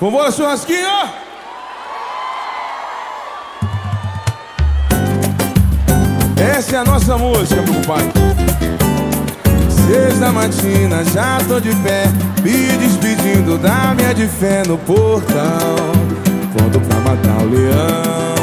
Vambora, churrasquinho! Essa é a nossa música, meu pai. 6 da matina, já tô de pé, me despedindo da minha de fé no portão. Pronto pra matar o leão.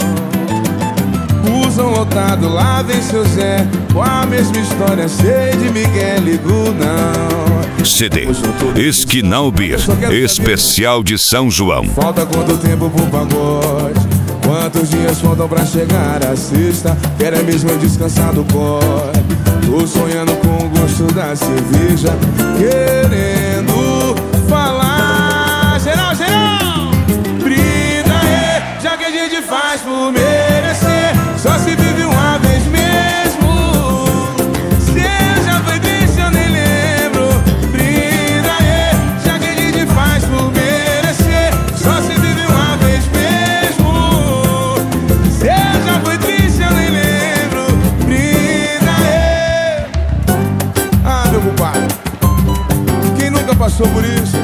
Busão lotado, lá vem seu Zé, com a mesma história, cheio de Miguel, ligo não. CD Esquinal Beer, especial de São João. Falta quanto tempo pro pagode? Quantos dias faltam pra chegar a sexta? Quero mesmo descansar do corre. Tô sonhando com o gosto da cerveja, querendo falar. Geral, geral! Brinda aí, já que a gente faz por merecer. Só se vive uma vez mesmo. Se já foi triste eu nem lembro. Brinda aí, já que a gente faz por merecer. Só se vive uma vez mesmo. Se já foi triste eu nem lembro. Brinda aí. Ah, meu compadre, quem nunca passou por isso?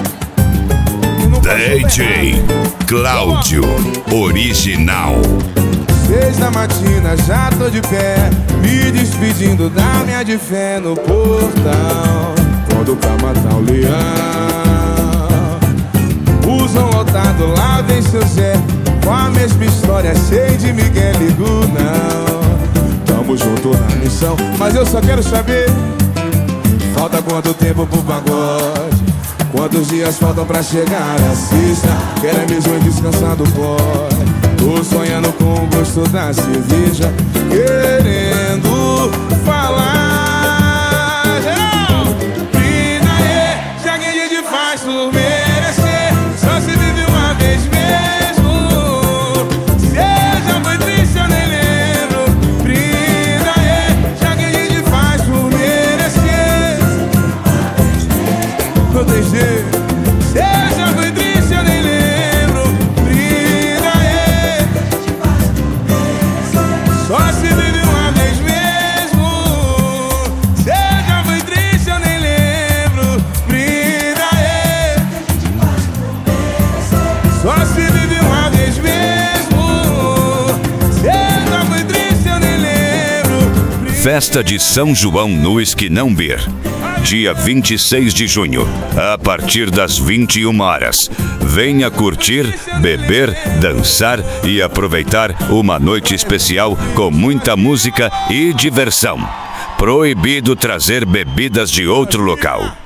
DJ Cláudio Original. 6 da matina, já tô de pé, me despedindo da minha de fé no portão. Pronto pra matar o leão. Busão lotado, lá vem seu Zé, com a mesma história, cheio de Miguel, ligo não. Tamo junto na missão, mas eu só quero saber, falta quanto tempo pro pagode? Quantos dias faltam pra chegar a sexta? Quero mesmo descansar do corre. Tô sonhando com o gosto da cerveja, querendo falar. Geral! Brinda aí, já que a gente faz por merecer. Só se vive uma vez mesmo. Se já foi triste eu nem lembro. Brinda aí, já que a gente faz por merecer. Não tem jeito. Se já foi triste eu nem lembro. Brinda aí. Só se vive uma vez mesmo. Se já foi triste eu nem lembro. Brinda aí. Só se vive uma vez mesmo. Se já foi triste eu nem lembro. Festa de São João no Esquinão Beer, dia 26 de junho, a partir das 21 horas. Venha curtir, beber, dançar e aproveitar uma noite especial com muita música e diversão. Proibido trazer bebidas de outro local.